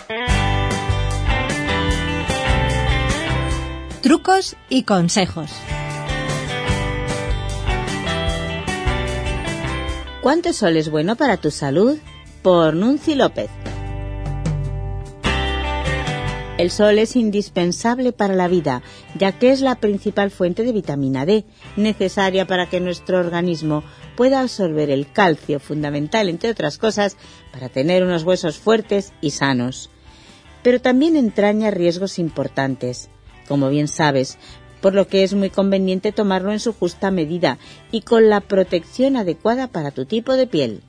Trucos y consejos. ¿Cuánto sol es bueno para tu salud? Por Nunci López. El sol es indispensable para la vida, ya que es la principal fuente de vitamina D, necesaria para que nuestro organismo pueda absorber el calcio, fundamental, entre otras cosas, para tener unos huesos fuertes y sanos. Pero también entraña riesgos importantes, como bien sabes, por lo que es muy conveniente tomarlo en su justa medida y con la protección adecuada para tu tipo de piel.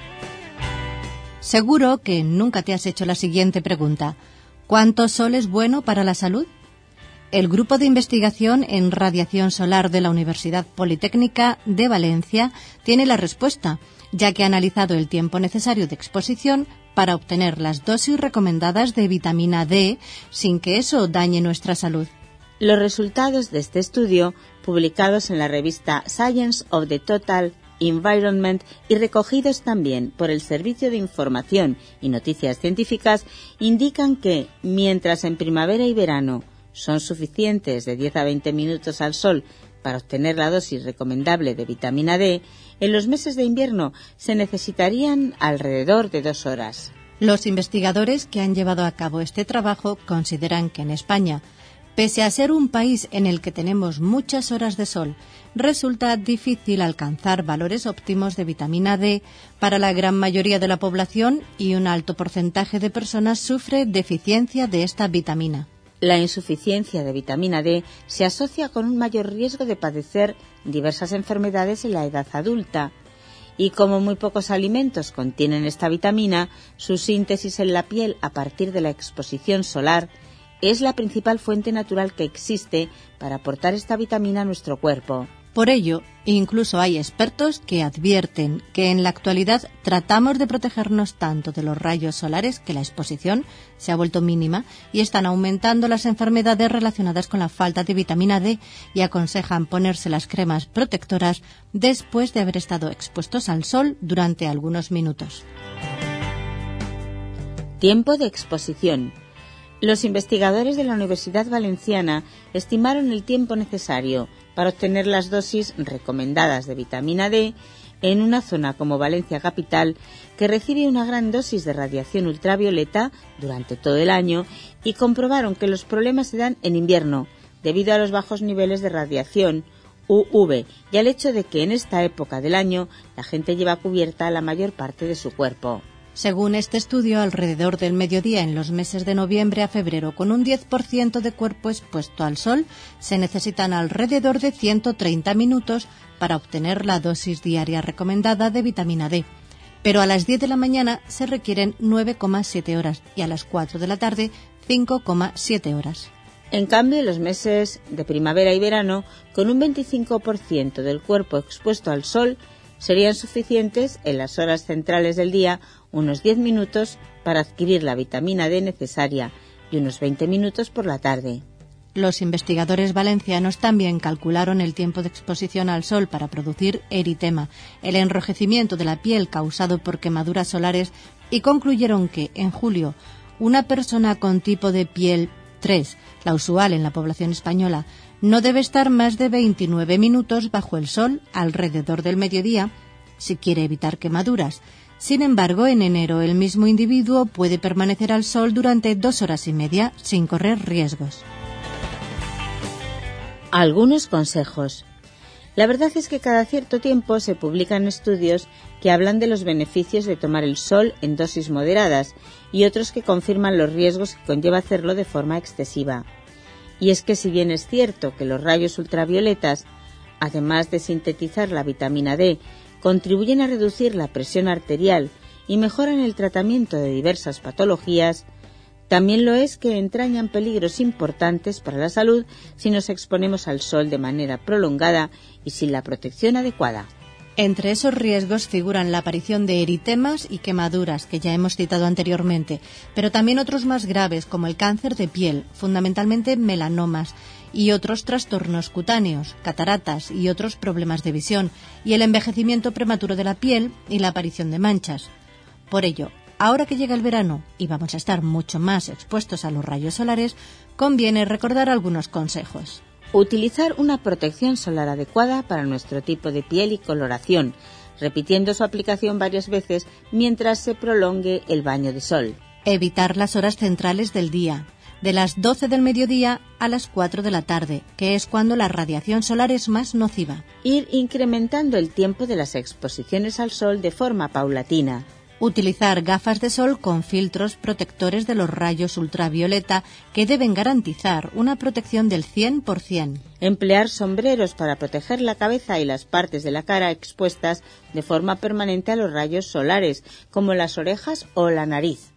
Seguro que nunca te has hecho la siguiente pregunta: ¿cuánto sol es bueno para la salud? El Grupo de Investigación en Radiación Solar de la Universidad Politécnica de Valencia tiene la respuesta, ya que ha analizado el tiempo necesario de exposición para obtener las dosis recomendadas de vitamina D sin que eso dañe nuestra salud. Los resultados de este estudio, publicados en la revista Science of the Total Environment y recogidos también por el Servicio de Información y Noticias Científicas, indican que, mientras en primavera y verano son suficientes de 10 a 20 minutos al sol para obtener la dosis recomendable de vitamina D, en los meses de invierno se necesitarían alrededor de 2 horas. Los investigadores que han llevado a cabo este trabajo consideran que en España, pese a ser un país en el que tenemos muchas horas de sol, resulta difícil alcanzar valores óptimos de vitamina D para la gran mayoría de la población y un alto porcentaje de personas sufre deficiencia de esta vitamina. La insuficiencia de vitamina D se asocia con un mayor riesgo de padecer diversas enfermedades en la edad adulta. Y como muy pocos alimentos contienen esta vitamina, su síntesis en la piel a partir de la exposición solar es la principal fuente natural que existe para aportar esta vitamina a nuestro cuerpo. Por ello, incluso hay expertos que advierten que en la actualidad tratamos de protegernos tanto de los rayos solares que la exposición se ha vuelto mínima y están aumentando las enfermedades relacionadas con la falta de vitamina D y aconsejan ponerse las cremas protectoras después de haber estado expuestos al sol durante algunos minutos. Tiempo de exposición. Los investigadores de la Universidad Valenciana estimaron el tiempo necesario para obtener las dosis recomendadas de vitamina D en una zona como Valencia capital, que recibe una gran dosis de radiación ultravioleta durante todo el año, y comprobaron que los problemas se dan en invierno, debido a los bajos niveles de radiación UV y al hecho de que en esta época del año la gente lleva cubierta la mayor parte de su cuerpo. Según este estudio, alrededor del mediodía en los meses de noviembre a febrero, con un 10% de cuerpo expuesto al sol, se necesitan alrededor de 130 minutos para obtener la dosis diaria recomendada de vitamina D. Pero a las 10 de la mañana se requieren 9,7 horas y a las 4 de la tarde 5,7 horas. En cambio, en los meses de primavera y verano, con un 25% del cuerpo expuesto al sol, serían suficientes en las horas centrales del día unos 10 minutos para adquirir la vitamina D necesaria y unos 20 minutos por la tarde. Los investigadores valencianos también calcularon el tiempo de exposición al sol para producir eritema, el enrojecimiento de la piel causado por quemaduras solares, y concluyeron que en julio una persona con tipo de piel 3, la usual en la población española, no debe estar más de 29 minutos bajo el sol alrededor del mediodía si quiere evitar quemaduras. Sin embargo, en enero el mismo individuo puede permanecer al sol durante 2 horas y media sin correr riesgos. Algunos consejos. La verdad es que cada cierto tiempo se publican estudios que hablan de los beneficios de tomar el sol en dosis moderadas y otros que confirman los riesgos que conlleva hacerlo de forma excesiva. Y es que si bien es cierto que los rayos ultravioletas, además de sintetizar la vitamina D, contribuyen a reducir la presión arterial y mejoran el tratamiento de diversas patologías, también lo es que entrañan peligros importantes para la salud si nos exponemos al sol de manera prolongada y sin la protección adecuada. Entre esos riesgos figuran la aparición de eritemas y quemaduras, que ya hemos citado anteriormente, pero también otros más graves como el cáncer de piel, fundamentalmente melanomas, y otros trastornos cutáneos, cataratas y otros problemas de visión, y el envejecimiento prematuro de la piel y la aparición de manchas. Por ello, ahora que llega el verano y vamos a estar mucho más expuestos a los rayos solares, conviene recordar algunos consejos. Utilizar una protección solar adecuada para nuestro tipo de piel y coloración, repitiendo su aplicación varias veces mientras se prolongue el baño de sol. Evitar las horas centrales del día, de las 12 del mediodía a las 4 de la tarde, que es cuando la radiación solar es más nociva. Ir incrementando el tiempo de las exposiciones al sol de forma paulatina. Utilizar gafas de sol con filtros protectores de los rayos ultravioleta que deben garantizar una protección del 100%. Emplear sombreros para proteger la cabeza y las partes de la cara expuestas de forma permanente a los rayos solares, como las orejas o la nariz.